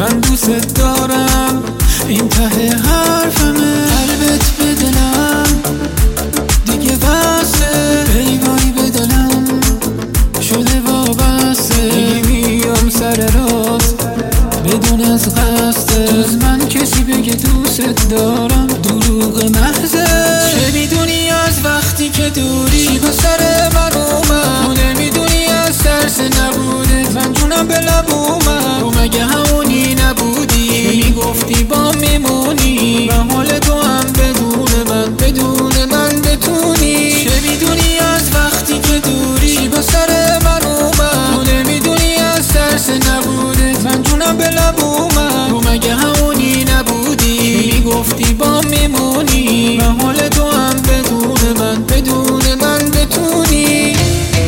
من دوست دارم، این ته حرفمه. قلبت به دلم دیگه وصله، پیوایی به دلم شده وابسته. دیگه میام سر راست بدون از قصده، جز من کسی بگه دوست دارم دروغ محضه. چه میدونی از وقتی که دوری چی با سر من اومد؟ نمیدونی از ترس نبوده من جونم به لب اومد. تو مگه همونی نبودی که میگفتی با میمونی؟ و حال تو هم بدون من بتونی. چه میدونی از وقتی که دوری چی با سر من اومد؟ نمیدونی از ترس نبوده من جونم به لب اومد. تو مگه همونی نبودی که میگفتی با میمونی؟ و حال تو هم بدون من بتونی.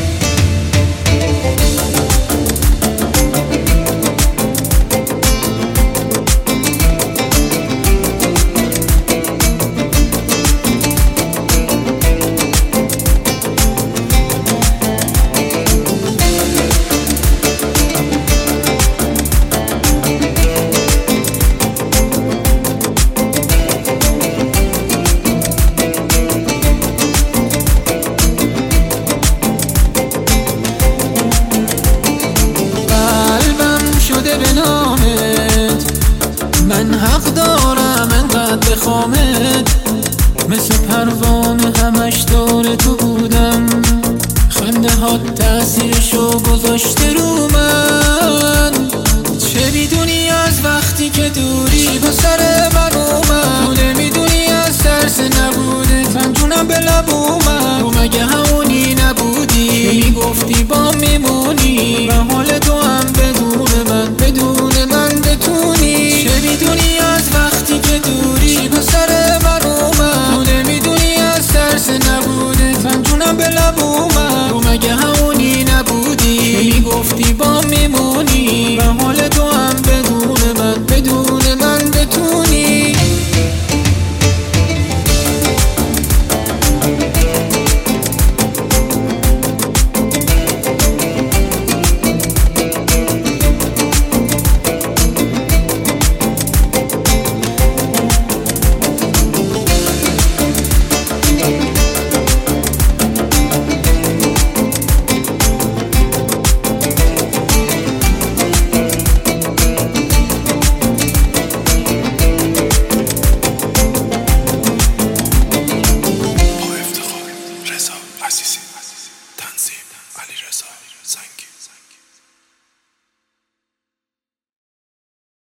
من حق دارم انقدر بخوامت، مثل پروانه همش دور تو بودم. خنده ها تأثیرشو گذاشته رو من. چه میدونی از وقتی که دوری چی با سر من اومد؟ تو نمیدونی از ترس نبوده من جونم به لب اومد. تو مگه همونی نبودی که میگفتی با میمونی؟ و حال تو هم بدون من بتونی. چه میدونی از وقتی که دوری چی با سر من اومد؟ تو نمیدونی از ترس نبوده من جونم به لب اومد. تو مگه همونی نبودی که میگفتی با میمونی؟ و حال تو هم بدون من بتونی. رضا عزیزی.